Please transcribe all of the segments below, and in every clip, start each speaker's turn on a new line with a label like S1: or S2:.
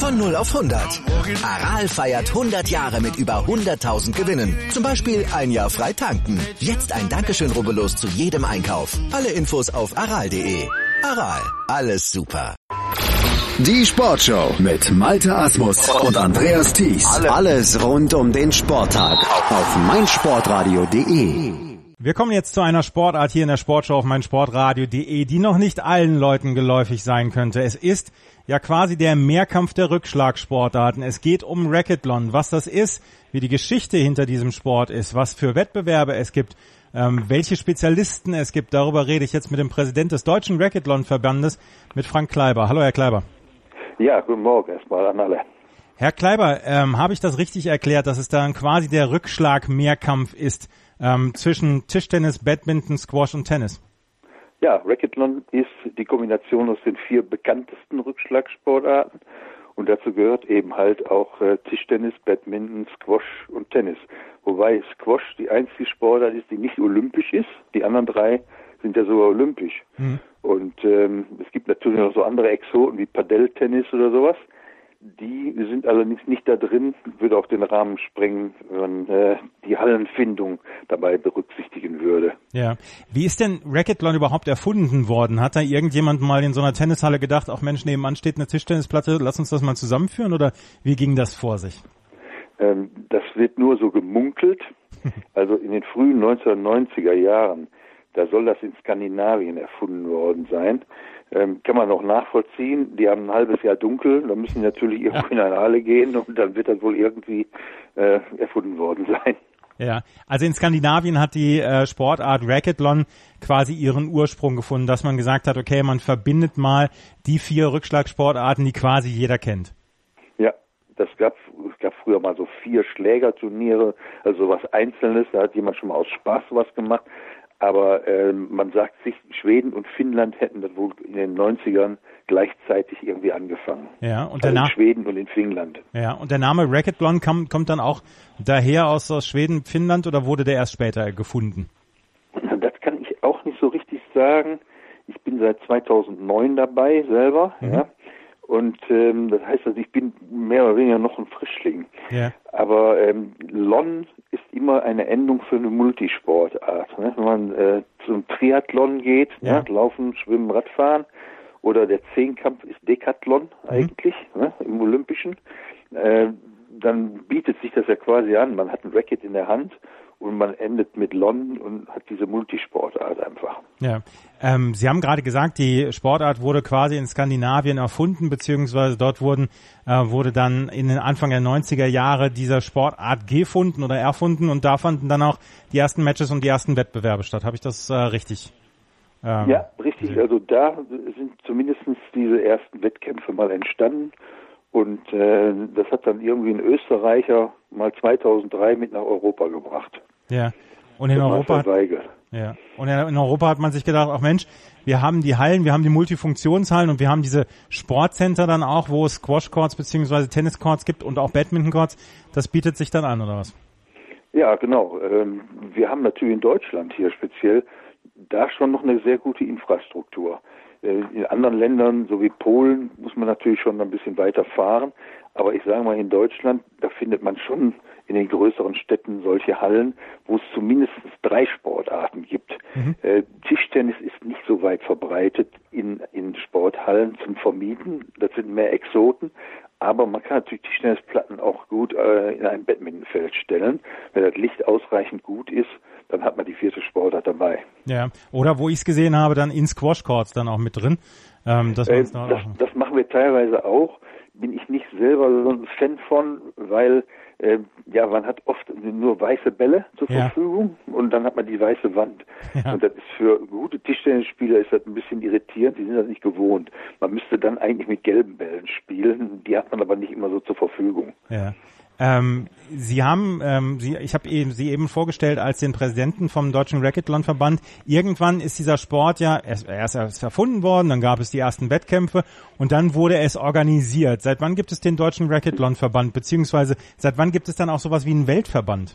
S1: Von 0 auf 100. Aral feiert 100 Jahre mit über 100.000 Gewinnen. Zum Beispiel ein Jahr frei tanken. Jetzt ein Dankeschön, rubbellos zu jedem Einkauf. Alle Infos auf aral.de. Aral, alles super.
S2: Die Sportshow mit Malte Asmus und Andreas Thies. Alles rund um den Sporttag auf meinsportradio.de.
S3: Wir kommen jetzt zu einer Sportart hier in der Sportshow auf meinsportradio.de, die noch nicht allen Leuten geläufig sein könnte. Es ist ja quasi der Mehrkampf der Rückschlagsportarten. Es geht um Racquethlon. Was das ist, wie die Geschichte hinter diesem Sport ist, was für Wettbewerbe es gibt, welche Spezialisten es gibt. Darüber rede ich jetzt mit dem Präsident des Deutschen Racquethlon-Verbandes, mit Frank Kleiber. Hallo, Herr Kleiber.
S4: Ja, guten Morgen erstmal an alle.
S3: Herr Kleiber, habe ich das richtig erklärt, dass es dann quasi der Rückschlag-Mehrkampf ist zwischen Tischtennis, Badminton, Squash und Tennis?
S4: Ja, Racquethlon ist die Kombination aus den 4 bekanntesten Rückschlagsportarten und dazu gehört eben halt auch Tischtennis, Badminton, Squash und Tennis. Wobei Squash die einzige Sportart ist, die nicht olympisch ist. Die anderen 3 sind ja sogar olympisch. Mhm. Und es gibt natürlich noch so andere Exoten wie Padel-Tennis oder sowas. Die sind allerdings nicht da drin, würde auch den Rahmen sprengen, wenn man die Hallenfindung dabei berücksichtigen würde.
S3: Ja. Wie ist denn Racquethlon überhaupt erfunden worden? Hat da irgendjemand mal in so einer Tennishalle gedacht, ach Mensch, nebenan steht eine Tischtennisplatte, lass uns das mal zusammenführen, oder wie ging das vor sich?
S4: Das wird nur so gemunkelt. Also in den frühen 1990er Jahren, da soll das in Skandinavien erfunden worden sein. Kann man noch nachvollziehen. Die haben ein halbes Jahr dunkel, da müssen die natürlich irgendwo in eine Halle gehen und dann wird das wohl irgendwie erfunden worden sein.
S3: Ja, also in Skandinavien hat die Sportart Racquethlon quasi ihren Ursprung gefunden, dass man gesagt hat, okay, man verbindet mal die 4 Rückschlagsportarten, die quasi jeder kennt.
S4: Ja, es gab früher mal so 4 Schlägerturniere, also was Einzelnes, da hat jemand schon mal aus Spaß was gemacht. Aber man sagt sich, Schweden und Finnland hätten das wohl in den 90ern gleichzeitig irgendwie angefangen. Ja, und also in Schweden und in Finnland.
S3: Ja, und der Name Racquethlon kommt dann auch daher aus Schweden, Finnland, oder wurde der erst später gefunden?
S4: Das kann ich auch nicht so richtig sagen. Ich bin seit 2009 dabei selber, ja. Und das heißt also, ich bin mehr oder weniger noch ein Frischling. Ja. Aber Lon ist immer eine Endung für eine Multisportart. Ne? Wenn man zum Triathlon geht, ja. Laufen, Schwimmen, Radfahren, oder der Zehnkampf ist Decathlon eigentlich, ne? Im Olympischen, dann bietet sich das ja quasi an. Man hat ein Racket in der Hand und man endet mit Lon und hat diese Multisportart einfach.
S3: Ja, Sie haben gerade gesagt, die Sportart wurde quasi in Skandinavien erfunden, beziehungsweise dort wurde dann in den Anfang der 90er Jahre dieser Sportart gefunden oder erfunden, und da fanden dann auch die ersten Matches und die ersten Wettbewerbe statt. Habe ich das richtig?
S4: Ja, richtig. Gesehen? Also da sind zumindest diese ersten Wettkämpfe mal entstanden. Und das hat dann irgendwie ein Österreicher mal 2003 mit nach Europa gebracht.
S3: Ja. Und in Europa hat man sich gedacht, ach Mensch, wir haben die Hallen, wir haben die Multifunktionshallen und wir haben diese Sportcenter dann auch, wo es Squash-Courts bzw. Tennis-Courts gibt und auch Badminton-Courts. Das bietet sich dann an, oder was?
S4: Ja, genau. Wir haben natürlich in Deutschland hier speziell da schon noch eine sehr gute Infrastruktur. In anderen Ländern, so wie Polen, muss man natürlich schon ein bisschen weiter fahren. Aber ich sage mal, in Deutschland, da findet man schon in den größeren Städten solche Hallen, wo es zumindest 3 Sportarten gibt. Tischtennis ist nicht so weit verbreitet in Sporthallen zum Vermieten. Das sind mehr Exoten. Aber man kann natürlich Tischtennisplatten auch gut in ein Badmintonfeld stellen. Wenn das Licht ausreichend gut ist, dann hat man die 4. Sportart dabei. Ja,
S3: oder wo ich es gesehen habe, dann in Squash-Courts dann auch mit drin. Das
S4: machen wir teilweise auch. Bin ich nicht selber so ein Fan von, weil man hat oft nur weiße Bälle zur Verfügung und dann hat man die weiße Wand. Ja. Und das ist für gute Tischtennisspieler ist das ein bisschen irritierend, die sind das nicht gewohnt. Man müsste dann eigentlich mit gelben Bällen spielen, die hat man aber nicht immer so zur Verfügung. Ja.
S3: Ich habe Sie eben vorgestellt als den Präsidenten vom Deutschen Racquethlon-Verband. Irgendwann ist dieser Sport erst erfunden worden, dann gab es die ersten Wettkämpfe und dann wurde es organisiert. Seit wann gibt es den Deutschen Racquethlon-Verband, beziehungsweise seit wann gibt es dann auch sowas wie einen Weltverband?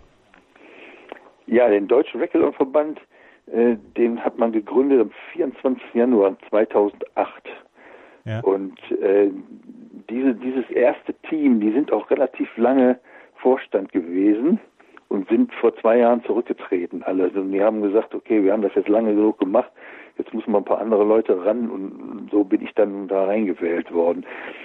S4: Ja, den Deutschen Racquethlon-Verband, den hat man gegründet am 24. Januar 2008. Ja. Und dieses erste Team, die sind auch relativ lange Vorstand gewesen und sind vor 2 Jahren zurückgetreten alle. Und die haben gesagt, okay, wir haben das jetzt lange genug gemacht, jetzt müssen wir ein paar andere Leute ran, und so bin ich dann da reingewählt worden.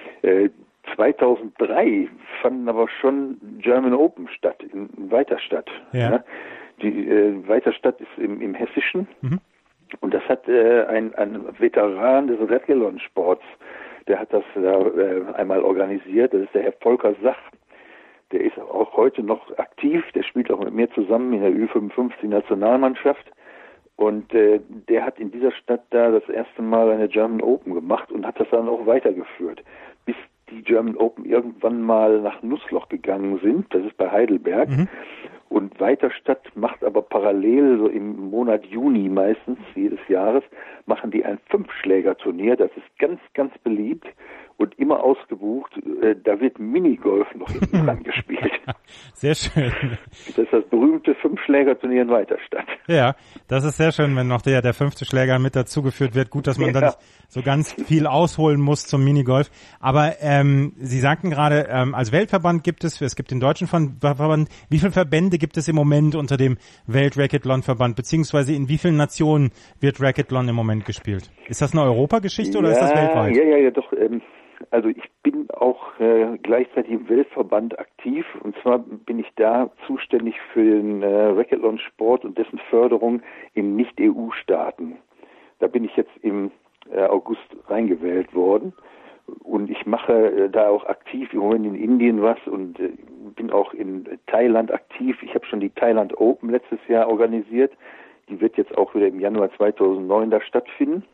S4: 2003 fanden aber schon German Open statt in Weiterstadt.
S3: Ja.
S4: Ne? Die Weiterstadt ist im Hessischen, und das hat ein Veteran des Triathlon-Sports, der hat das einmal organisiert. Das ist der Herr Volker Sach. Der ist auch heute noch aktiv, der spielt auch mit mir zusammen in der Ü55-Nationalmannschaft. Und der hat in dieser Stadt da das erste Mal eine German Open gemacht und hat das dann auch weitergeführt, bis die German Open irgendwann mal nach Nussloch gegangen sind. Das ist bei Heidelberg. Und Weiterstadt macht aber parallel, so im Monat Juni meistens, jedes Jahres, machen die ein 5-Schläger-Turnier. Das ist ganz, ganz beliebt und immer ausgebucht. Da wird Minigolf noch hinten dran gespielt.
S3: Sehr schön.
S4: Das ist das berühmte 5-Schläger-Turnier in Weiterstadt.
S3: Ja, das ist sehr schön, wenn noch der 5. Schläger mit dazugeführt wird. Gut, dass man dann nicht so ganz viel ausholen muss zum Minigolf. Aber Sie sagten gerade, als Weltverband es gibt den deutschen Verband. Wie viele Verbände gibt es im Moment unter dem Welt-Racathlon-Verband, beziehungsweise in wie vielen Nationen wird Racathlon im Moment gespielt? Ist das eine Europageschichte oder ist das weltweit?
S4: Ja, doch. Also ich bin auch gleichzeitig im Weltverband aktiv, und zwar bin ich da zuständig für den Racathlon-Sport und dessen Förderung in Nicht-EU-Staaten. Da bin ich jetzt im August reingewählt worden, und ich mache da auch aktiv im Moment in Indien was und bin auch in Thailand aktiv. Ich habe schon die Thailand Open letztes Jahr organisiert. Die wird jetzt auch wieder im Januar 2009 da stattfinden.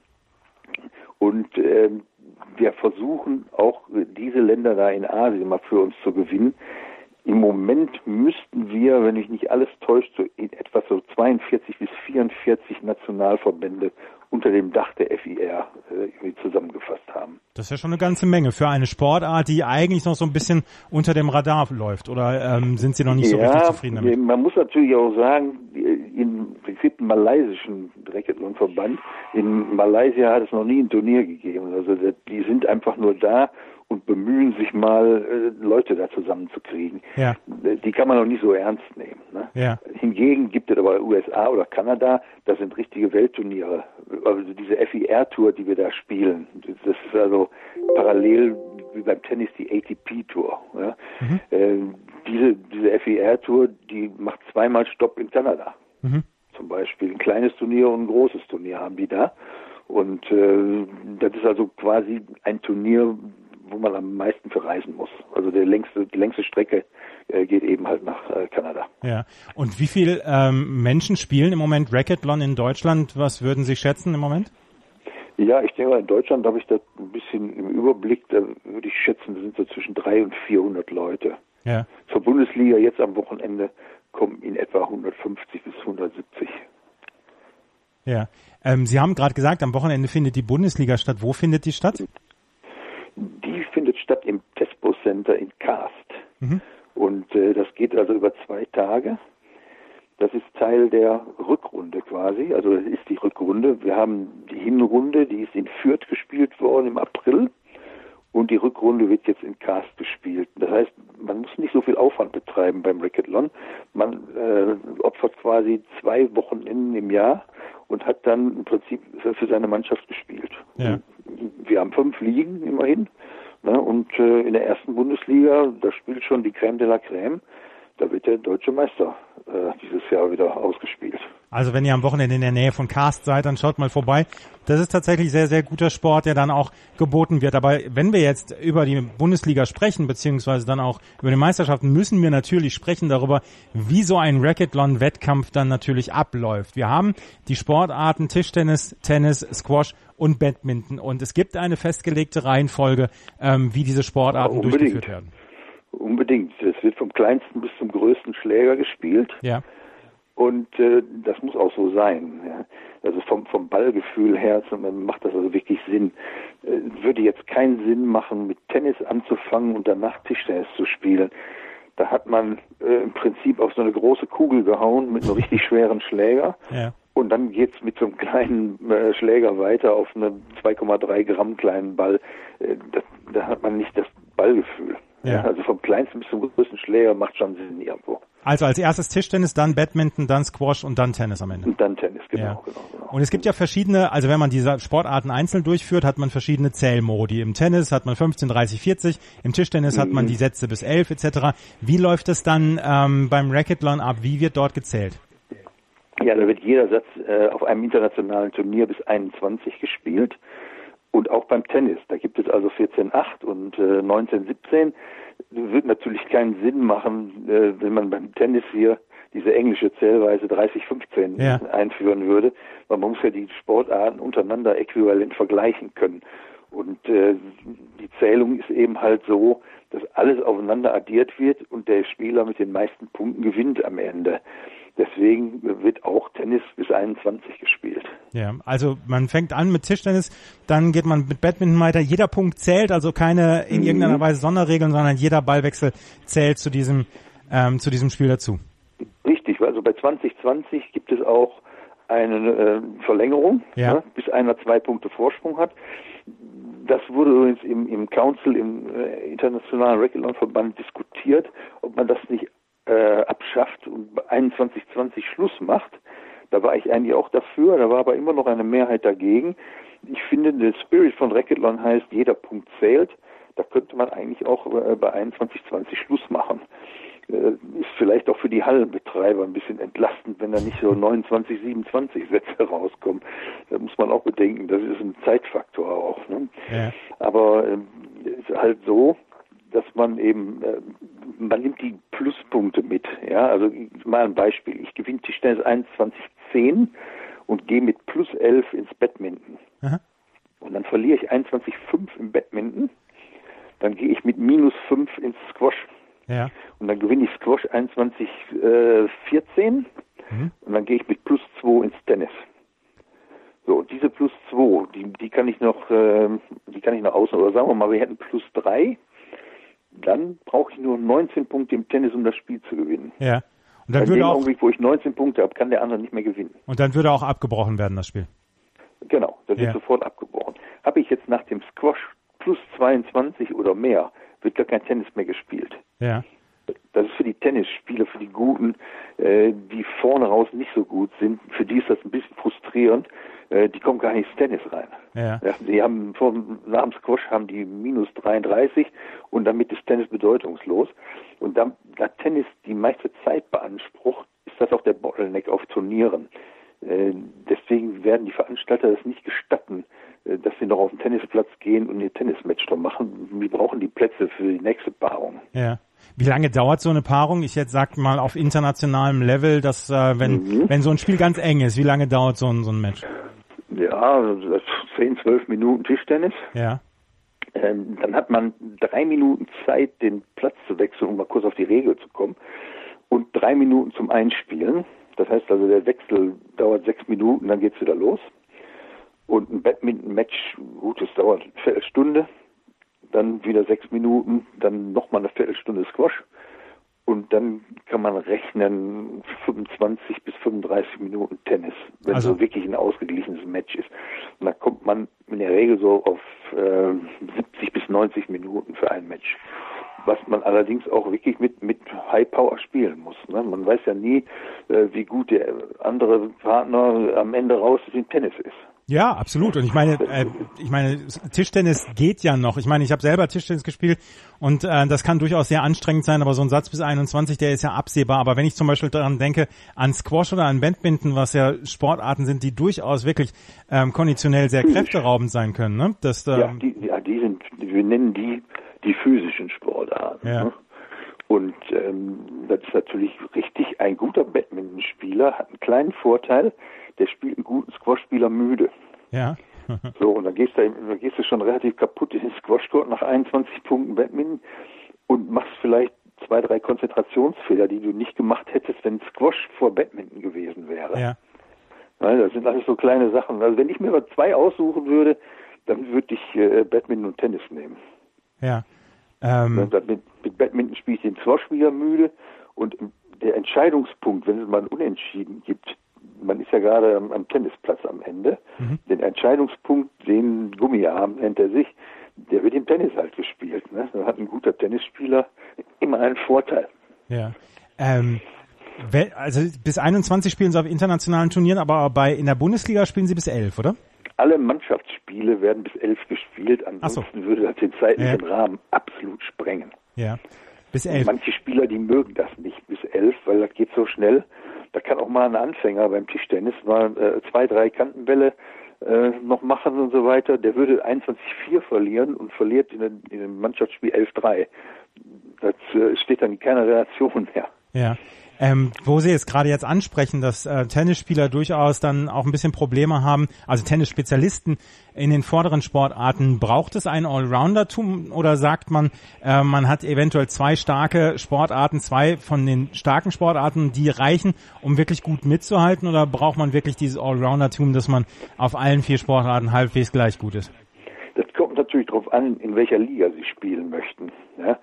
S4: Und wir versuchen auch diese Länder da in Asien mal für uns zu gewinnen. Im Moment müssten wir, wenn mich nicht alles täuscht, so in etwa so 42 bis 44 Nationalverbände unter dem Dach der FIR zusammengefasst haben.
S3: Das ist ja schon eine ganze Menge für eine Sportart, die eigentlich noch so ein bisschen unter dem Radar läuft. Oder sind Sie noch nicht so richtig zufrieden damit?
S4: Man muss natürlich auch sagen, es gibt einen malaysischen Racathlon-Verband. In Malaysia hat es noch nie ein Turnier gegeben. Also die sind einfach nur da und bemühen sich mal, Leute da zusammenzukriegen. Ja. Die kann man auch nicht so ernst nehmen. Ne? Ja. Hingegen gibt es aber USA oder Kanada, das sind richtige Weltturniere. Also diese FIR-Tour, die wir da spielen, das ist also parallel wie beim Tennis die ATP-Tour. Ja? Diese FIR-Tour, die macht 2-mal Stopp in Kanada. Zum Beispiel ein kleines Turnier und ein großes Turnier haben die da. Und das ist also quasi ein Turnier, wo man am meisten verreisen muss. Also die längste Strecke geht eben halt nach Kanada. Ja.
S3: Und wie viele Menschen spielen im Moment Racathlon in Deutschland? Was würden Sie schätzen im Moment?
S4: Ja, ich denke mal, in Deutschland habe ich das ein bisschen im Überblick. Da würde ich schätzen, das sind so zwischen 300 und 400 Leute. Ja. Zur Bundesliga jetzt am Wochenende kommen in etwa 150 bis 170.
S3: Ja. Sie haben gerade gesagt, am Wochenende findet die Bundesliga statt. Wo findet die statt?
S4: Die findet statt im Tespo Center in Karst. Und das geht also über 2 Tage. Das ist Teil der Rückrunde quasi. Also das ist die Rückrunde. Wir haben die Hinrunde, die ist in Fürth gespielt worden im April. Und die Rückrunde wird jetzt in Karst gespielt. Das heißt, man muss nicht so viel Aufwand betreiben beim Racathlon. Man opfert quasi 2 Wochenenden im Jahr und hat dann im Prinzip für seine Mannschaft gespielt. Ja. Wir haben 5 Ligen immerhin. Ne? Und in der ersten Bundesliga, da spielt schon die Crème de la Crème. Da wird der deutsche Meister dieses Jahr wieder ausgespielt.
S3: Also wenn ihr am Wochenende in der Nähe von Karst seid, dann schaut mal vorbei. Das ist tatsächlich sehr, sehr guter Sport, der dann auch geboten wird. Aber wenn wir jetzt über die Bundesliga sprechen, beziehungsweise dann auch über die Meisterschaften, müssen wir natürlich sprechen darüber, wie so ein Racathlon-Wettkampf dann natürlich abläuft. Wir haben die Sportarten Tischtennis, Tennis, Squash und Badminton. Und es gibt eine festgelegte Reihenfolge, wie diese Sportarten durchgeführt werden.
S4: Unbedingt. Es wird vom kleinsten bis zum größten Schläger gespielt. Ja. Und das muss auch so sein. Ja. Also vom Ballgefühl her, macht das also wirklich Sinn. Würde jetzt keinen Sinn machen, mit Tennis anzufangen und danach Tischtennis zu spielen. Da hat man im Prinzip auf so eine große Kugel gehauen mit einem richtig schweren Schläger. Ja. Und dann geht's mit so einem kleinen Schläger weiter auf einen 2,3 Gramm kleinen Ball. da hat man nicht das Ballgefühl. Ja. Also vom kleinsten bis zum größten Schläger macht schon Sinn irgendwo.
S3: Also als erstes Tischtennis, dann Badminton, dann Squash und dann Tennis am Ende.
S4: Und dann Tennis, genau.
S3: Ja. Genau. Und es gibt ja verschiedene, also wenn man diese Sportarten einzeln durchführt, hat man verschiedene Zählmodi. Im Tennis hat man 15, 30, 40, im Tischtennis hat man die Sätze bis 11 etc. Wie läuft es dann beim Racquetball ab? Wie wird dort gezählt?
S4: Ja, da wird jeder Satz auf einem internationalen Turnier bis 21 gespielt. Und auch beim Tennis, da gibt es also 14-8 und 19-17. Wird natürlich keinen Sinn machen, wenn man beim Tennis hier diese englische Zählweise 30-15 einführen würde, weil man muss ja die Sportarten untereinander äquivalent vergleichen können. Und die Zählung ist eben halt so, dass alles aufeinander addiert wird und der Spieler mit den meisten Punkten gewinnt am Ende. Deswegen wird auch Tennis bis 21 gespielt.
S3: Ja, also man fängt an mit Tischtennis, dann geht man mit Badminton weiter. Jeder Punkt zählt, also keine in irgendeiner Weise Sonderregeln, sondern jeder Ballwechsel zählt zu diesem Spiel dazu. Richtig,
S4: also bei 2020 gibt es auch eine Verlängerung, bis einer 2 Punkte Vorsprung hat. Das wurde übrigens im Council, im Internationalen Racquetball-Verband diskutiert, ob man das nicht abschafft und bei 21:20 Schluss macht. Da war ich eigentlich auch dafür, da war aber immer noch eine Mehrheit dagegen. Ich finde, der Spirit von Racquetball heißt, jeder Punkt zählt. Da könnte man eigentlich auch bei 21:20 Schluss machen. Ist vielleicht auch für die Hallenbetreiber ein bisschen entlastend, wenn da nicht so 29, 27 Sätze rauskommen. Da muss man auch bedenken, das ist ein Zeitfaktor auch. Ne? Ja. Aber ist halt so, dass man eben, man nimmt die Pluspunkte mit. Ja, also mal ein Beispiel. Ich gewinne Tischtennis 21:10 und gehe mit plus 11 ins Badminton. Aha. Und dann verliere ich 21:5 im Badminton. Dann gehe ich mit minus 5 ins Squash. Ja. Und dann gewinne ich Squash 21:14 und dann gehe ich mit plus 2 ins Tennis. So, diese plus 2, die kann ich noch außen, oder sagen wir mal, wir hätten plus 3. Dann brauche ich nur 19 Punkte im Tennis, um das Spiel zu gewinnen. Ja. Und dann würde auch, Augenblick, wo ich 19 Punkte habe, kann der andere nicht mehr gewinnen.
S3: Und dann würde auch abgebrochen werden, das Spiel.
S4: Genau, das wird sofort abgebrochen. Habe ich jetzt nach dem Squash plus 22 oder mehr, wird gar kein Tennis mehr gespielt. Ja. Das ist für die Tennisspieler, für die Guten, die vorne raus nicht so gut sind, für die ist das ein bisschen frustrierend. Die kommen gar nicht ins Tennis rein. Ja. Die haben nach dem Squash haben die minus 33 und damit ist Tennis bedeutungslos. Und da Tennis die meiste Zeit beansprucht, ist das auch der Bottleneck auf Turnieren. Deswegen werden die Veranstalter das nicht gestatten, dass sie noch auf den Tennisplatz gehen und ihr Tennismatch da machen. Wir brauchen die Plätze für die nächste Paarung.
S3: Ja. Wie lange dauert so eine Paarung? Ich jetzt sag mal auf internationalem Level, dass wenn so ein Spiel ganz eng ist, wie lange dauert so ein Match?
S4: Ja, 10, 12 Minuten Tischtennis. Ja. Dann hat man 3 Minuten Zeit, den Platz zu wechseln, um mal kurz auf die Regel zu kommen. Und 3 Minuten zum Einspielen. Das heißt also, der Wechsel dauert 6 Minuten, dann geht's wieder los. Und ein Badminton-Match, gut, das dauert eine Viertelstunde. Dann wieder 6 Minuten, dann nochmal eine Viertelstunde Squash. Und dann kann man rechnen 25 bis 35 Minuten Tennis, wenn also so wirklich ein ausgeglichenes Match ist. Und da kommt man in der Regel so auf 70 bis 90 Minuten für ein Match. Was man allerdings auch wirklich mit High Power spielen muss. Ne? Man weiß ja nie, wie gut der andere Partner am Ende raus im Tennis ist.
S3: Ja, absolut. Und ich meine, Tischtennis geht ja noch. Ich meine, ich habe selber Tischtennis gespielt und das kann durchaus sehr anstrengend sein, aber so ein Satz bis 21, der ist ja absehbar. Aber wenn ich zum Beispiel daran denke, an Squash oder an Badminton, was ja Sportarten sind, die durchaus wirklich konditionell sehr kräfteraubend sein können, ne?
S4: Wir nennen die physischen Sportarten. Ja. Ne? Und das ist natürlich richtig, ein guter Badmintonspieler hat einen kleinen Vorteil, der spielt einen guten Squashspieler müde. Ja. So, und dann gehst du schon relativ kaputt in den Squashcourt nach 21 Punkten Badminton und machst vielleicht 2, 3 Konzentrationsfehler, die du nicht gemacht hättest, wenn Squash vor Badminton gewesen wäre. Ja. Weil das sind alles so kleine Sachen. Also wenn ich mir 2 aussuchen würde, dann würde ich Badminton und Tennis nehmen. Ja. Mit Badminton spiele ich den Squashspieler müde und der Entscheidungspunkt, wenn es mal ein Unentschieden gibt, man ist ja gerade am Tennisplatz am Ende, den Entscheidungspunkt, den Gummiarm nennt er sich, der wird im Tennis halt gespielt. Ne? Da hat ein guter Tennisspieler immer einen Vorteil.
S3: Ja. Also bis 21 spielen Sie auf internationalen Turnieren, aber in der Bundesliga spielen Sie bis 11, oder?
S4: Alle Mannschaftsspiele werden bis 11 gespielt, ansonsten würde das den zeitlichen Rahmen absolut sprengen.
S3: Ja, bis 11.
S4: Und manche Spieler, die mögen das nicht bis 11, weil das geht so schnell. Da kann auch mal ein Anfänger beim Tischtennis mal 2-3 Kantenbälle noch machen und so weiter. Der würde 21-4 verlieren und verliert in dem Mannschaftsspiel 11-3. Das steht dann in keiner Relation mehr.
S3: Ja. Wo Sie jetzt gerade ansprechen, dass Tennisspieler durchaus dann auch ein bisschen Probleme haben, also Tennisspezialisten in den vorderen Sportarten, braucht es ein Allroundertum oder sagt man, man hat eventuell 2 starke Sportarten, 2 von den starken Sportarten, die reichen, um wirklich gut mitzuhalten, oder braucht man wirklich dieses Allroundertum, dass man auf allen 4 Sportarten halbwegs gleich gut ist?
S4: Das kommt natürlich darauf an, in welcher Liga Sie spielen möchten. Ja?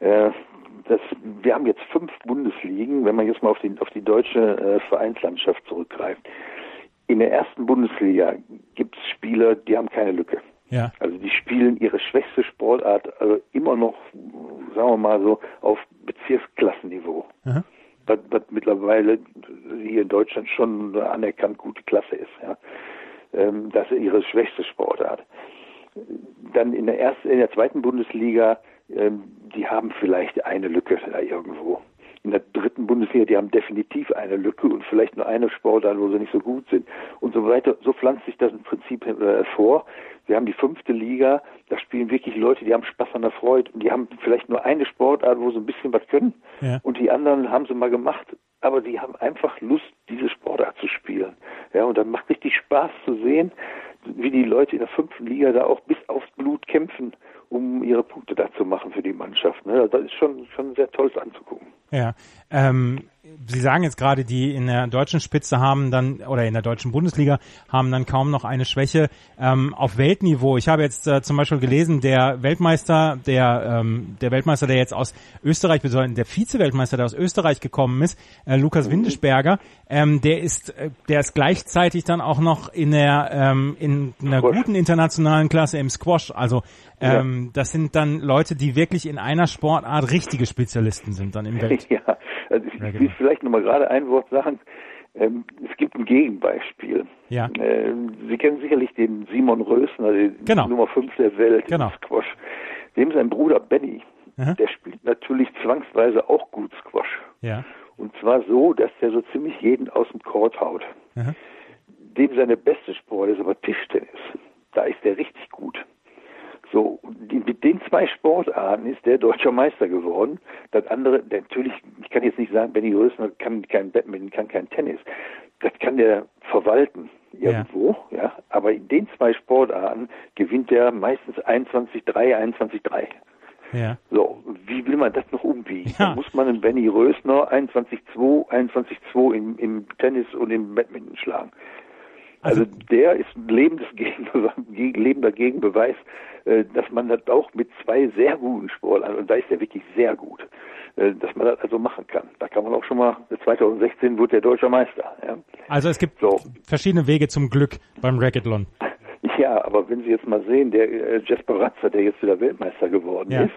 S4: Wir haben jetzt 5 Bundesligen, wenn man jetzt mal auf die deutsche Vereinslandschaft zurückgreift. In der ersten Bundesliga gibt es Spieler, die haben keine Lücke. Ja. Also die spielen ihre schwächste Sportart immer noch, sagen wir mal so, auf Bezirksklassenniveau. Mhm. Was mittlerweile hier in Deutschland schon eine anerkannt gute Klasse ist. Ja. Das ist ihre schwächste Sportart. Dann in der zweiten Bundesliga, die haben vielleicht eine Lücke da irgendwo. In der dritten Bundesliga, die haben definitiv eine Lücke und vielleicht nur eine Sportart, wo sie nicht so gut sind und so weiter. So pflanzt sich das im Prinzip vor. Wir haben die 5. Liga, da spielen wirklich Leute, die haben Spaß an der Freude und die haben vielleicht nur eine Sportart, wo sie ein bisschen was können. Ja. Und die anderen haben sie mal gemacht, aber die haben einfach Lust, diese Sportart zu spielen. Ja, und dann macht richtig Spaß zu sehen, wie die Leute in der 5. Liga da auch bis aufs Blut kämpfen, um ihre Punkte da zu machen für die Mannschaft. Ne? Das ist schon sehr toll anzugucken.
S3: Ja, Sie sagen jetzt gerade, die in der deutschen Spitze haben dann, oder in der deutschen Bundesliga, haben dann kaum noch eine Schwäche. Auf Weltniveau, ich habe jetzt zum Beispiel gelesen, der Weltmeister, der jetzt aus Österreich, der Vize-Weltmeister, der aus Österreich gekommen ist, Lukas Windesberger, der ist gleichzeitig dann auch noch in einer guten internationalen Klasse im Squash. Also das sind dann Leute, die wirklich in einer Sportart richtige Spezialisten sind dann im Welt.
S4: Ja, also ich will vielleicht nochmal gerade ein Wort sagen. Es gibt ein Gegenbeispiel. Ja. Sie kennen sicherlich den Simon Rösner, den Nummer 5 der Welt im Squash. Dem sein Bruder Benny, der spielt natürlich zwangsweise auch gut Squash. Ja. Und zwar so, dass der so ziemlich jeden aus dem Court haut. Dem seine beste Sport ist aber Tischtennis. Da ist der richtig gut. So, mit den 2 Sportarten ist der deutscher Meister geworden. Das andere, natürlich, ich kann jetzt nicht sagen, Benny Rösner kann kein Badminton, kann kein Tennis. Das kann der verwalten irgendwo, ja. Aber in den 2 Sportarten gewinnt der meistens 21-3, 21-3. Ja. So, wie will man das noch umbiegen? Ja. Da muss man einen Benny Rösner 21-2, 21-2 im Tennis und im Badminton schlagen. Also der ist ein lebender Gegenbeweis, dass man das auch mit 2 sehr guten Sportlern, und da ist er wirklich sehr gut, dass man das also machen kann. Da kann man auch schon mal, 2016 wurde der deutscher Meister. Ja.
S3: Also es gibt verschiedene Wege zum Glück beim Racquetball.
S4: Ja, aber wenn Sie jetzt mal sehen, der Jesper Ratzer, der jetzt wieder Weltmeister geworden ist,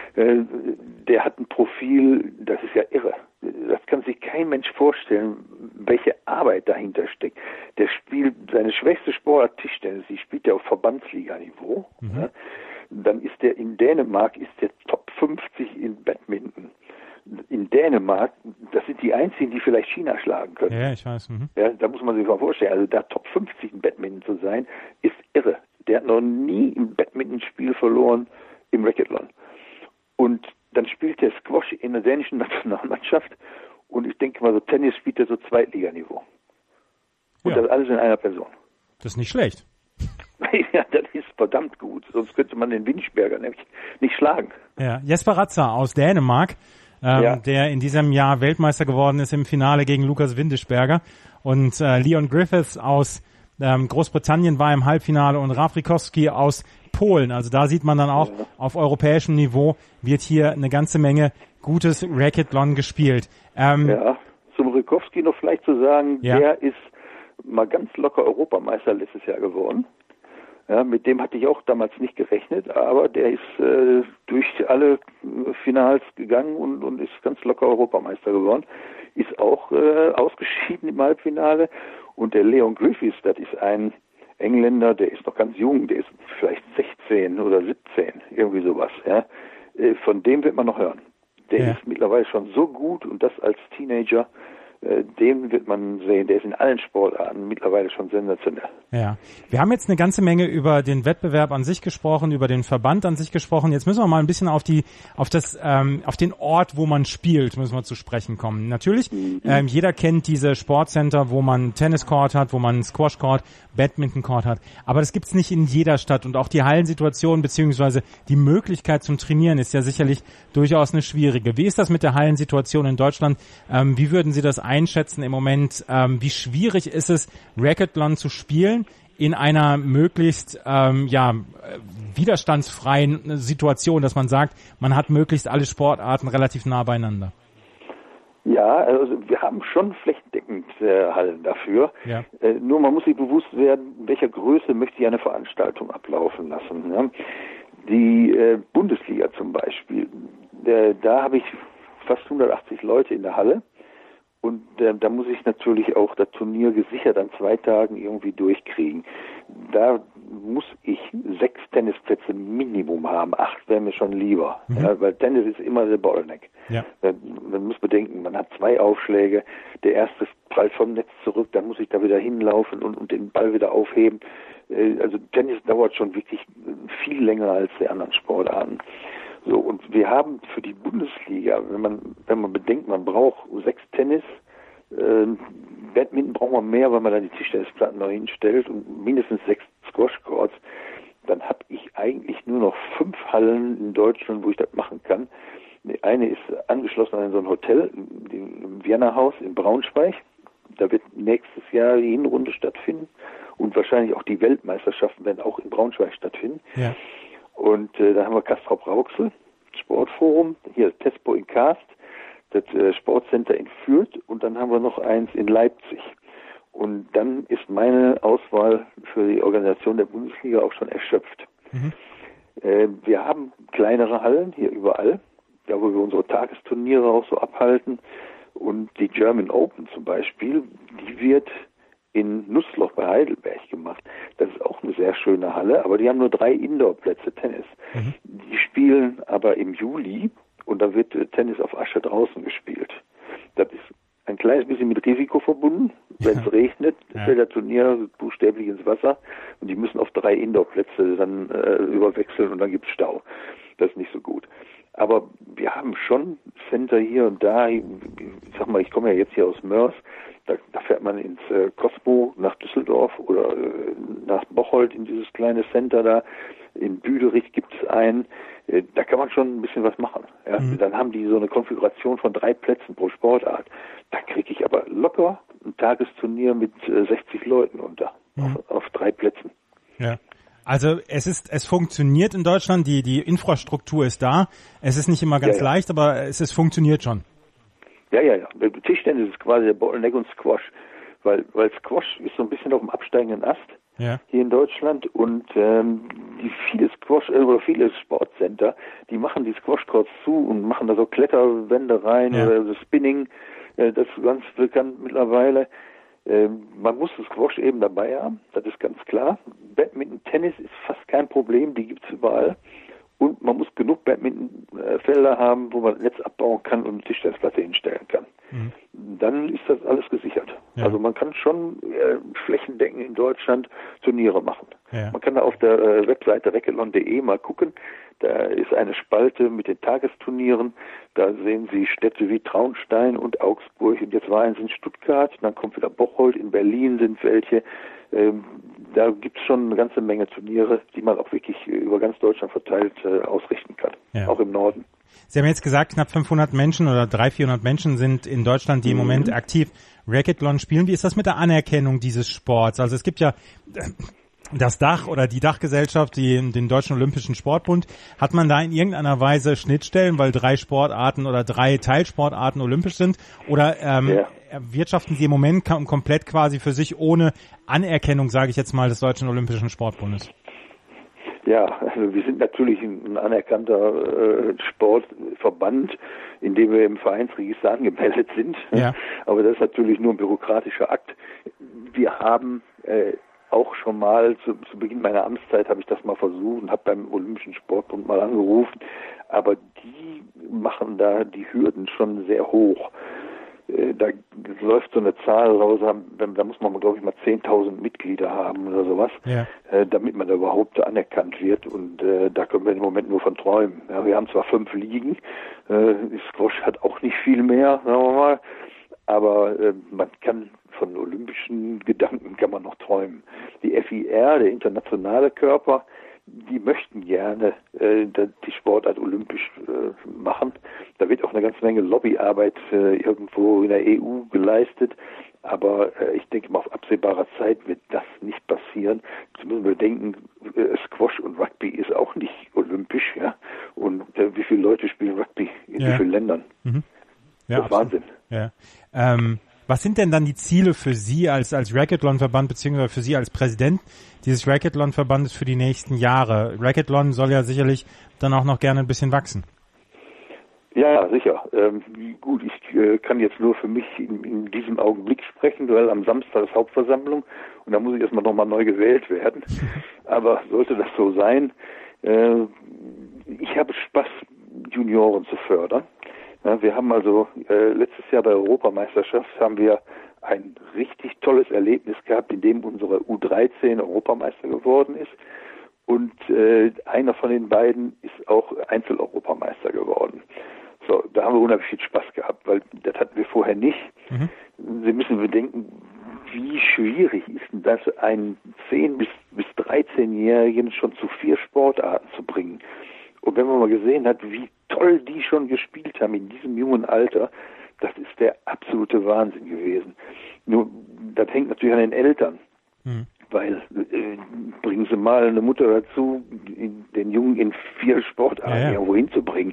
S4: der hat ein Profil, das ist ja irre. Das kann sich kein Mensch vorstellen, welche Arbeit dahinter steckt. Der spielt seine schwächste Sportart Tischtennis, die spielt ja auf Verbandsliga-Niveau. Ja. Dann ist der in Dänemark Top 50 in Badminton. In Dänemark, das sind die einzigen, die vielleicht China schlagen können.
S3: Ja, ich weiß.
S4: Ja, da muss man sich mal vorstellen. Also da Top 50 in Badminton zu sein, ist irre. Der hat noch nie im Badmintonspiel verloren im Racquetball. Und dann spielt der Squash in der dänischen Nationalmannschaft und ich denke mal, so Tennis spielt er so Zweitliganiveau. Und das alles in einer Person.
S3: Das ist nicht schlecht.
S4: Ja, das ist verdammt gut. Sonst könnte man den Windesberger nämlich nicht schlagen.
S3: Ja, Jesper Ratzer aus Dänemark, der in diesem Jahr Weltmeister geworden ist im Finale gegen Lukas Windesberger. Und Leon Griffiths aus Großbritannien war im Halbfinale und Raf Rikowski aus Polen. Also da sieht man dann auch, auf europäischem Niveau wird hier eine ganze Menge gutes Racquetball gespielt.
S4: Zum Rikowski noch vielleicht zu sagen, der ist mal ganz locker Europameister letztes Jahr geworden. Ja, mit dem hatte ich auch damals nicht gerechnet, aber der ist durch alle Finals gegangen und ist ganz locker Europameister geworden. Ist auch ausgeschieden im Halbfinale. Und der Leon Griffiths, das ist ein Engländer, der ist noch ganz jung, der ist vielleicht 16 oder 17, irgendwie sowas. Ja. Von dem wird man noch hören. Der ist mittlerweile schon so gut und das als Teenager. Den wird man sehen, der ist in allen Sportarten mittlerweile schon sensationell.
S3: Ja, wir haben jetzt eine ganze Menge über den Wettbewerb an sich gesprochen, über den Verband an sich gesprochen. Jetzt müssen wir mal ein bisschen auf den Ort, wo man spielt, müssen wir zu sprechen kommen. Natürlich, jeder kennt diese Sportcenter, wo man Tenniscourt hat, wo man Squashcourt, Badmintoncourt hat. Aber das gibt's nicht in jeder Stadt und auch die Hallensituation beziehungsweise die Möglichkeit zum Trainieren ist ja sicherlich durchaus eine schwierige. Wie ist das mit der Hallensituation in Deutschland? Wie würden Sie das einschätzen im Moment? Wie schwierig ist es, Racquetball zu spielen in einer möglichst widerstandsfreien Situation, dass man sagt, man hat möglichst alle Sportarten relativ nah beieinander?
S4: Ja, also wir haben schon flächendeckend Hallen dafür. Ja. Nur man muss sich bewusst werden, in welcher Größe möchte ich eine Veranstaltung ablaufen lassen. Ja? Die Bundesliga zum Beispiel, da habe ich fast 180 Leute in der Halle. Und da muss ich natürlich auch das Turnier gesichert an 2 Tagen irgendwie durchkriegen. Da muss ich 6 Tennisplätze Minimum haben. 8 wäre mir schon lieber. Ja, weil Tennis ist immer der Bottleneck. Ja. Man muss bedenken, man hat 2 Aufschläge. Der erste prallt vom Netz zurück, dann muss ich da wieder hinlaufen und den Ball wieder aufheben. Also Tennis dauert schon wirklich viel länger als die anderen Sportarten. So, und wir haben für die Bundesliga, wenn man bedenkt, man braucht 6 Tennis, Badminton braucht man mehr, weil man da die Tischtennisplatten noch hinstellt und mindestens 6 Squashcourts, dann habe ich eigentlich nur noch 5 Hallen in Deutschland, wo ich das machen kann. Eine ist angeschlossen an so ein Hotel, im Vienna Haus in Braunschweig. Da wird nächstes Jahr die Hinrunde stattfinden und wahrscheinlich auch die Weltmeisterschaften werden auch in Braunschweig stattfinden. Ja. Und da haben wir Castrop-Rauxel, Sportforum, hier Tespo in Karst, das Sportcenter in Fürth und dann haben wir noch eins in Leipzig. Und dann ist meine Auswahl für die Organisation der Bundesliga auch schon erschöpft. Wir haben kleinere Hallen hier überall, da wo wir unsere Tagesturniere auch so abhalten. Und die German Open zum Beispiel, die wird in Nussloch bei Heidelberg gemacht. Das ist auch eine sehr schöne Halle, aber die haben nur 3 Indoor-Plätze Tennis. Die spielen aber im Juli und da wird Tennis auf Asche draußen gespielt. Das ist ein kleines bisschen mit Risiko verbunden. Wenn es regnet, fällt das Turnier buchstäblich ins Wasser und die müssen auf 3 Indoor-Plätze dann überwechseln und dann gibt es Stau. Das ist nicht so gut. Aber wir haben schon Center hier und da. Ich sag mal, ich komme ja jetzt hier aus Mörs. Da fährt man ins Cosmo nach Düsseldorf oder nach Bocholt in dieses kleine Center da. In Büderich gibt es einen. Da kann man schon ein bisschen was machen. Ja? Dann haben die so eine Konfiguration von 3 Plätzen pro Sportart. Da kriege ich aber locker ein Tagesturnier mit 60 Leuten unter auf 3 Plätzen.
S3: Ja. Also es funktioniert in Deutschland, die Infrastruktur ist da. Es ist nicht immer ganz leicht, aber es funktioniert schon.
S4: Ja. Tischtennis ist quasi der Bottleneck und Squash, weil Squash ist so ein bisschen auf dem absteigenden Ast hier in Deutschland und die viele Sportcenter, die machen die Squashcourts zu und machen da so Kletterwände rein oder so Spinning, das ist ganz bekannt mittlerweile. Man muss das Squash eben dabei haben, das ist ganz klar. Badminton, Tennis ist fast kein Problem, die gibt's überall. Und man muss genug Badmintonfelder haben, wo man das Netz abbauen kann und eine Tischtennisplatte hinstellen kann. Dann ist das alles gesichert. Ja. Also man kann schon flächendeckend in Deutschland Turniere machen. Ja. Man kann da auf der Webseite racquetball.de mal gucken. Da ist eine Spalte mit den Tagesturnieren. Da sehen Sie Städte wie Traunstein und Augsburg. Und jetzt war eins in Stuttgart. Dann kommt wieder Bocholt. In Berlin sind welche. Da gibt's schon eine ganze Menge Turniere, die man auch wirklich über ganz Deutschland verteilt ausrichten kann. Ja. Auch im Norden.
S3: Sie haben jetzt gesagt, knapp 500 Menschen oder 300-400 Menschen sind in Deutschland, die im Moment aktiv Racquetball spielen. Wie ist das mit der Anerkennung dieses Sports? Also es gibt ja das Dach oder die Dachgesellschaft, den Deutschen Olympischen Sportbund. Hat man da in irgendeiner Weise Schnittstellen, weil 3 Sportarten oder 3 Teilsportarten olympisch sind? Oder wirtschaften Sie im Moment komplett quasi für sich ohne Anerkennung, sage ich jetzt mal, des Deutschen Olympischen Sportbundes?
S4: Ja, also wir sind natürlich ein anerkannter Sportverband, in dem wir im Vereinsregister angemeldet sind.
S3: Ja.
S4: Aber das ist natürlich nur ein bürokratischer Akt. Wir haben auch schon mal, zu Beginn meiner Amtszeit habe ich das mal versucht und habe beim Olympischen Sportbund mal angerufen, aber die machen da die Hürden schon sehr hoch. Da läuft so eine Zahl raus, da muss man, glaube ich, mal 10.000 Mitglieder haben oder sowas, damit man da überhaupt anerkannt wird. Und da können wir im Moment nur von träumen. Ja, wir haben zwar 5 Ligen, Squash hat auch nicht viel mehr, sagen wir mal, aber man kann von olympischen Gedanken kann man noch träumen. Die FIR, der internationale Körper, die möchten gerne die Sportart olympisch machen. Da wird auch eine ganze Menge Lobbyarbeit irgendwo in der EU geleistet. Aber ich denke mal, auf absehbarer Zeit wird das nicht passieren. Jetzt müssen wir denken, Squash und Rugby ist auch nicht olympisch. Ja? Und wie viele Leute spielen Rugby in wie vielen Ländern?
S3: Mhm. Ja,
S4: das ist Wahnsinn.
S3: Ja. Was sind denn dann die Ziele für Sie als Racquethlon-Verband beziehungsweise für Sie als Präsident dieses Racquethlon-Verbandes für die nächsten Jahre? Racquethlon soll ja sicherlich dann auch noch gerne ein bisschen wachsen.
S4: Ja, sicher. Gut, ich kann jetzt nur für mich in diesem Augenblick sprechen, weil am Samstag ist Hauptversammlung und da muss ich erstmal nochmal neu gewählt werden. Aber sollte das so sein, ich habe Spaß, Junioren zu fördern. Ja, wir haben also letztes Jahr bei der Europameisterschaft haben wir ein richtig tolles Erlebnis gehabt, in dem unsere U13 Europameister geworden ist und einer von den beiden ist auch Einzel-Europameister geworden. So, da haben wir unheimlich viel Spaß gehabt, weil das hatten wir vorher nicht. Mhm. Sie müssen bedenken, wie schwierig ist denn das, einen 10- bis 13-Jährigen schon zu 4 Sportarten zu bringen. Und wenn man mal gesehen hat, wie toll die schon gespielt haben in diesem jungen Alter, das ist der absolute Wahnsinn gewesen. Nur, das hängt natürlich an den Eltern, weil bringen Sie mal eine Mutter dazu, den Jungen in 4 Sportarten irgendwo hinzubringen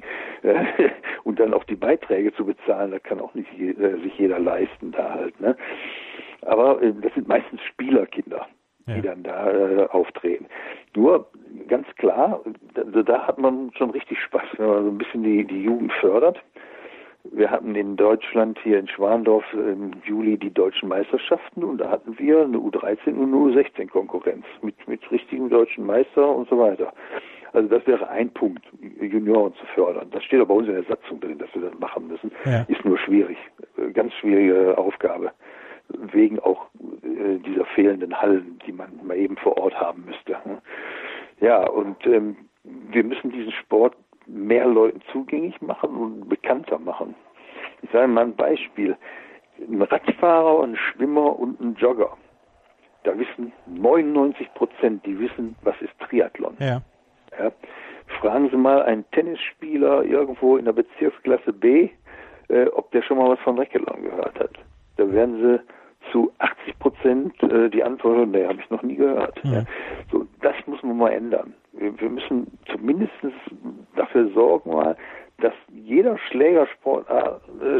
S4: und dann auch die Beiträge zu bezahlen, das kann auch nicht sich jeder leisten da halt. Ne? Aber das sind meistens Spielerkinder, die dann da auftreten. Nur, ganz klar, da hat man schon richtig Spaß, wenn man so ein bisschen die Jugend fördert. Wir hatten in Deutschland hier in Schwandorf im Juli die deutschen Meisterschaften und da hatten wir eine U13 und eine U16 Konkurrenz mit richtigen deutschen Meister und so weiter. Also das wäre ein Punkt, Junioren zu fördern. Das steht aber bei uns in der Satzung drin, dass wir das machen müssen. Ja. Ist nur schwierig, ganz schwierige Aufgabe. Wegen auch dieser fehlenden Hallen, die man mal eben vor Ort haben müsste. Ja, und wir müssen diesen Sport mehr Leuten zugänglich machen und bekannter machen. Ich sage mal ein Beispiel. Ein Radfahrer, ein Schwimmer und ein Jogger, da wissen 99%, die wissen, was ist Triathlon. Ja. Ja. Fragen Sie mal einen Tennisspieler irgendwo in der Bezirksklasse B, ob der schon mal was von Racquethlon gehört hat. Da werden Sie zu 80% die Antwort hören, nee, habe ich noch nie gehört. Ja. So, das muss man mal ändern. Wir müssen zumindest dafür sorgen, mal, dass jeder Schlägersportler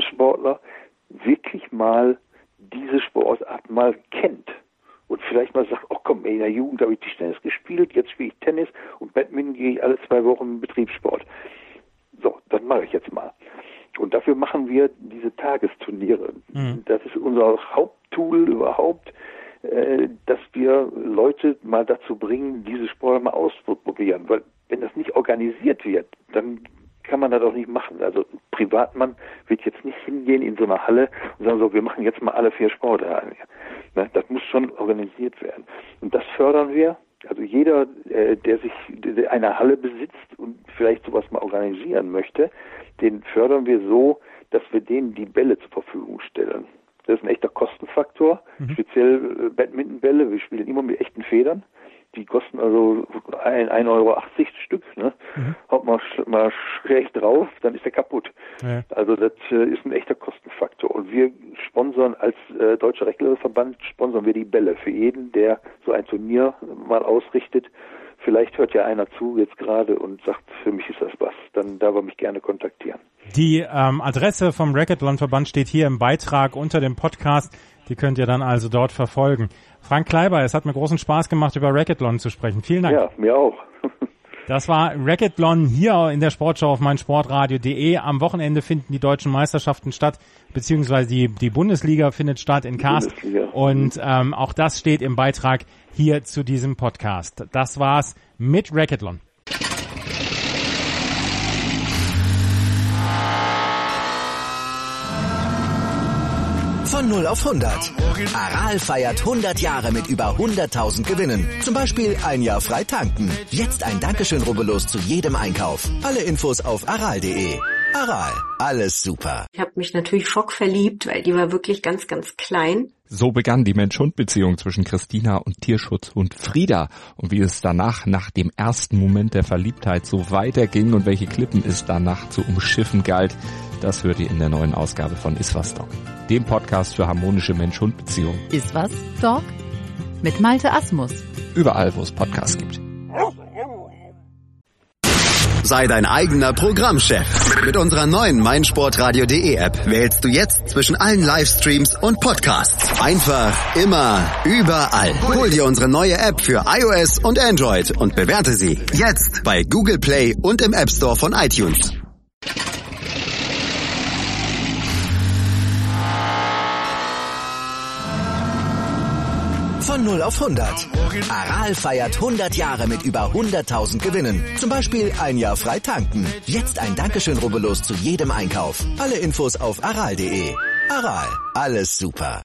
S4: wirklich mal diese Sportart mal kennt. Und vielleicht mal sagt, oh komm, in der Jugend habe ich Tischtennis gespielt, jetzt spiele ich Tennis und Badminton gehe ich alle 2 Wochen in Betriebssport. So, das mache ich jetzt mal. Und dafür machen wir diese Tagesturniere. Das ist unser Haupttool überhaupt, dass wir Leute mal dazu bringen, diese Sport mal auszuprobieren. Weil wenn das nicht organisiert wird, dann kann man das auch nicht machen. Also ein Privatmann wird jetzt nicht hingehen in so einer Halle und sagen so, wir machen jetzt mal alle 4 Sportarten. Ne? Das muss schon organisiert werden. Und das fördern wir. Also jeder, der eine Halle besitzt und vielleicht sowas mal organisieren möchte, den fördern wir so, dass wir denen die Bälle zur Verfügung stellen. Das ist ein echter Kostenfaktor, speziell Badmintonbälle. Wir spielen immer mit echten Federn. Die kosten also 1,80 Euro Stück. Ne? Haut mal schräg drauf, dann ist der kaputt. Ja. Also das ist ein echter Kostenfaktor. Und wir sponsern als Deutscher Racquethlon-Verband, sponsern wir die Bälle für jeden, der so ein Turnier mal ausrichtet. Vielleicht hört ja einer zu jetzt gerade und sagt, für mich ist das was. Dann darf er mich gerne kontaktieren. Die
S3: Adresse vom Racquethlon-Verband steht hier im Beitrag unter dem Podcast. Die könnt ihr dann also dort verfolgen. Frank Kleiber, es hat mir großen Spaß gemacht, über Racquethlon zu sprechen. Vielen Dank.
S4: Ja, mir auch.
S3: Das war Racquetballon hier in der Sportschau auf meinsportradio.de. Am Wochenende finden die deutschen Meisterschaften statt, beziehungsweise die Bundesliga findet statt in Kast. Und auch das steht im Beitrag hier zu diesem Podcast. Das war's mit Racquetballon.
S1: Von 0 auf 100. Aral feiert 100 Jahre mit über 100.000 Gewinnen. Zum Beispiel ein Jahr frei tanken. Jetzt ein Dankeschön, rubbellos zu jedem Einkauf. Alle Infos auf aral.de. Aral, alles super.
S5: Ich habe mich natürlich schockverliebt, weil die war wirklich ganz, ganz klein.
S6: So begann die Mensch-Hund-Beziehung zwischen Christina und Tierschutzhund Frieda. Und wie es danach, nach dem ersten Moment der Verliebtheit, so weiterging und welche Klippen es danach zu umschiffen galt, das hört ihr in der neuen Ausgabe von Iswas Dog, dem Podcast für harmonische Mensch-Hund-Beziehungen.
S7: Iswas Dog? Mit Malte Asmus.
S6: Überall, wo es Podcasts gibt.
S2: Sei dein eigener Programmchef. Mit unserer neuen meinsportradio.de App wählst du jetzt zwischen allen Livestreams und Podcasts. Einfach, immer, überall. Hol dir unsere neue App für iOS und Android und bewerte sie jetzt bei Google Play und im App Store von iTunes.
S1: Von 0 auf 100. Aral feiert 100 Jahre mit über 100.000 Gewinnen. Zum Beispiel ein Jahr frei tanken. Jetzt ein Dankeschön, rubbellos zu jedem Einkauf. Alle Infos auf aral.de. Aral, alles super.